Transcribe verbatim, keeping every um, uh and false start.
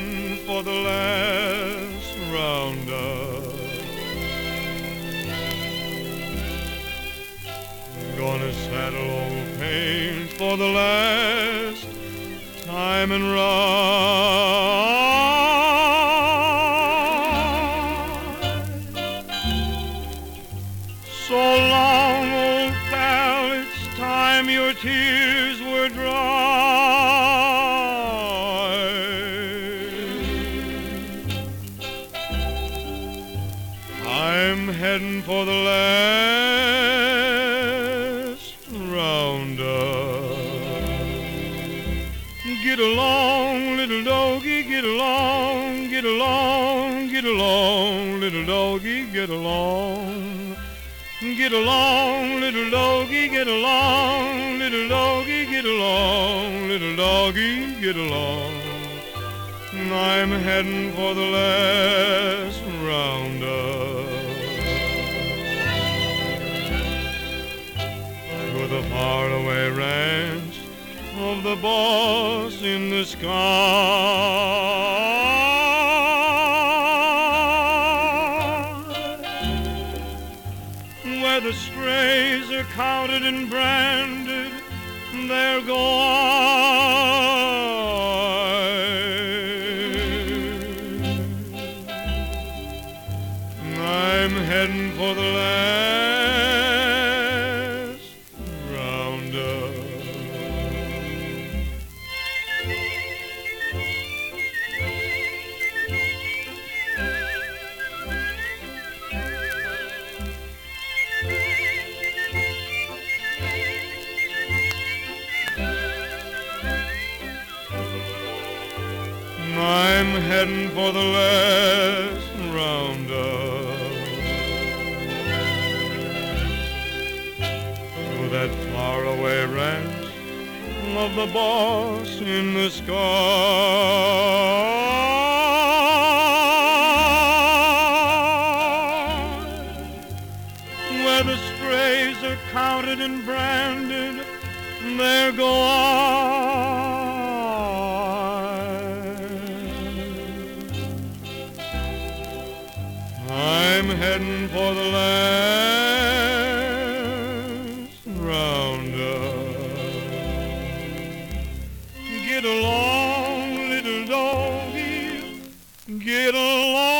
heading for the last roundup. Gonna saddle old Paint for the last time and ride. So long, old pal, it's time your tears were dry. I'm heading for the last roundup. Get along, little doggy, get along, get along, get along, little doggy, get along. Get along, little doggy, get along, little doggy, get along, little doggy, get along. I'm heading for the last roundup. To the faraway ranch of the boss in the sky. Where the strays are counted and branded, there go I. I'm heading for the last roundup. I'm heading for the last roundup. To that faraway ranch of the boss in the sky. Where the strays are counted and branded, there go I. I'm heading for the last roundup. Get along, little doggy, get along.